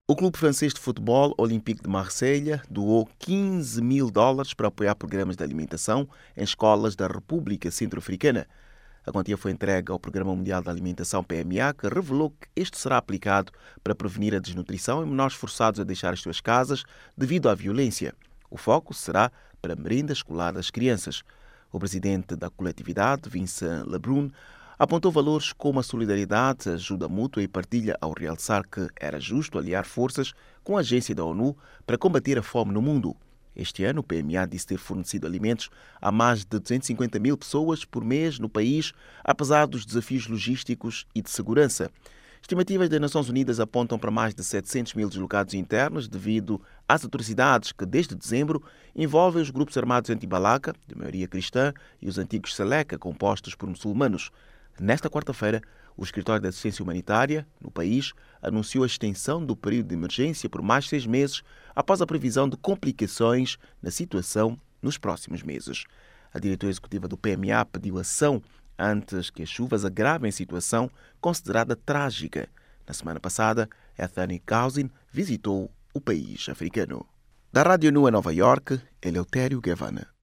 O clube francês de futebol Olympique de Marselha doou 15 mil dólares para apoiar programas de alimentação em escolas da República Centro-Africana. A quantia foi entregue ao Programa Mundial da Alimentação PMA, que revelou que este será aplicado para prevenir a desnutrição em menores forçados a deixar as suas casas devido à violência. O foco será para a merenda escolar das crianças. O presidente da coletividade, Vincent Lebrun, apontou valores como a solidariedade, a ajuda mútua e partilha ao realçar que era justo aliar forças com a agência da ONU para combater a fome no mundo. Este ano, o PMA disse ter fornecido alimentos a mais de 250 mil pessoas por mês no país, apesar dos desafios logísticos e de segurança. Estimativas das Nações Unidas apontam para mais de 700 mil deslocados internos devido às atrocidades que, desde dezembro, envolvem os grupos armados anti-Balaka, de maioria cristã, e os antigos Seleka, compostos por muçulmanos. Nesta quarta-feira, o Escritório de Assistência Humanitária, no país, anunciou a extensão do período de emergência por mais 6 meses, após a previsão de complicações na situação nos próximos meses. A diretora executiva do PMA pediu ação antes que as chuvas agravem a situação considerada trágica. Na semana passada, Anthony Cousin visitou o país africano. Da Rádio Nu em Nova York, Eleutério Gavanna.